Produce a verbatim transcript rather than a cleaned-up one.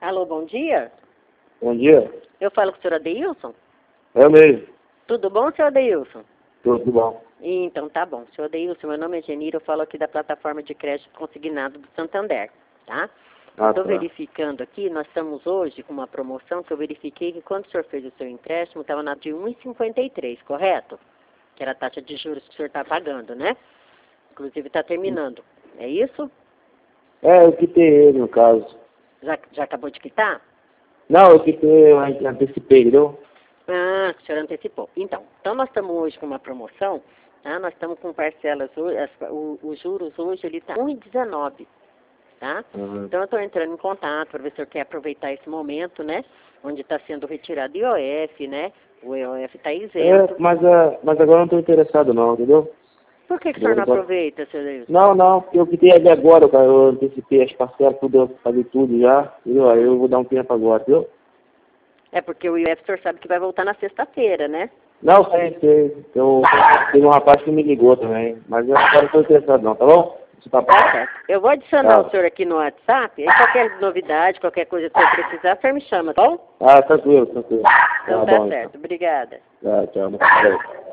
Alô, bom dia. Bom dia. Eu falo com o senhor Adeilson? É eu mesmo. Tudo bom, senhor Adeilson? Tudo bom. Então, tá bom. Senhor Adeilson, meu nome é Genira, eu falo aqui da plataforma de crédito consignado do Santander, tá? Ah, Estou tá. verificando aqui, nós estamos hoje com uma promoção que eu verifiquei que quando o senhor fez o seu empréstimo, estava na de um vírgula cinquenta e três, correto? Que era a taxa de juros que o senhor está pagando, né? Inclusive está terminando. É isso? É, eu quitei ele, no caso. Já, já acabou de quitar? Não, eu quitei, eu antecipei, entendeu? Ah, o senhor antecipou. Então, então nós estamos hoje com uma promoção, tá? Nós estamos com parcelas, hoje, as, o, os juros hoje ele está um vírgula dezenove, tá? Uhum. Então eu estou entrando em contato para ver se o senhor quer aproveitar esse momento, né? Onde está sendo retirado I O F, né? O I O F está isento. É, mas, uh, mas agora eu não estou interessado não, entendeu? Por que, que o senhor não aproveita, senhor Deus? Não, não, porque eu quitei ali agora, cara, eu antecipei as parcelas, tudo, eu falei tudo já, entendeu? Aí eu vou dar um tempo agora, entendeu? É porque o I O F o senhor sabe que vai voltar na sexta-feira, né? Não, sei, sei. Eu, teve um rapaz que me ligou também, mas eu agora não estou interessado não, tá bom? Isso tá bom. Tá certo. Eu vou adicionar Tá. o senhor aqui no WhatsApp, e qualquer novidade, qualquer coisa que o senhor precisar, o senhor me chama, tá bom? Ah, tranquilo, tranquilo. Então Tá tá bom, certo. Obrigada. então. Tá, tchau.